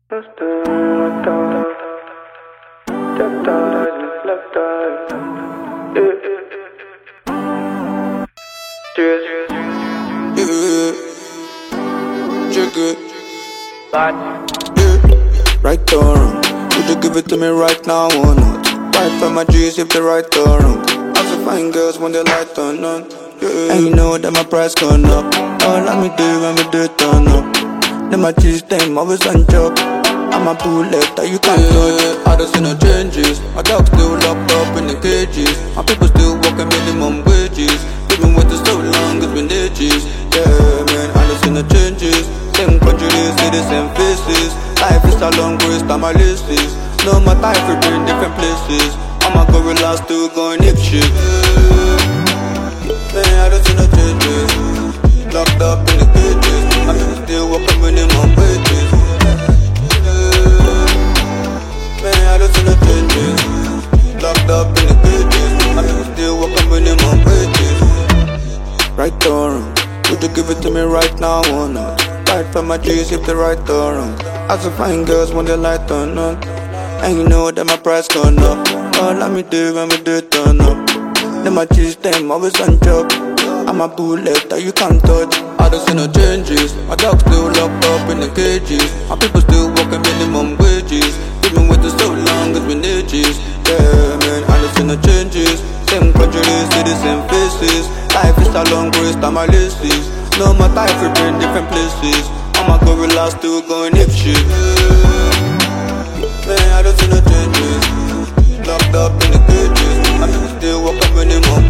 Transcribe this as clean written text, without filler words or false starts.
Right or wrong, would you give it to me right now or not? Fight for my G's if they're right or wrong. I also find girls when they light on none. And you know that my price gone up. All let me do when we do turn up. Then my G's, them always on job. I'm a bullet that you can't touch. I don't see no changes. My dog still locked up in the cages. My people still working minimum wages. Even with it so long, it's been ages. Yeah, man, I don't see no changes. Same country, see the same faces. Life is a long race, time my list is. No matter if we're in different places. I'm a gorilla still going ape shit. Man, I don't see no changes. Locked up in the cages. My people still working minimum wages. Man, I don't see no changes. Locked up in the cages. My people still working minimum wages. Right or wrong, would you give it to me right now or not? Fight for my G's if they're right or wrong. I also find girls when they light on none. And you know that my price gone up. All let me do when we do turn up. Then my G's, them always on job. I'm a bullet that you can't touch. I don't see no changes. My dog still locked up in the cages. My people still working minimum wages. Even with it so long, it's been ages. Yeah, man, I don't see no changes. Same country, see the same faces. Life is a long race, time my list is. No matter if we're in different places. I'm a gorilla still going ape shit. Man, I don't see no changes. Locked up in the cages. My people still walk up minimum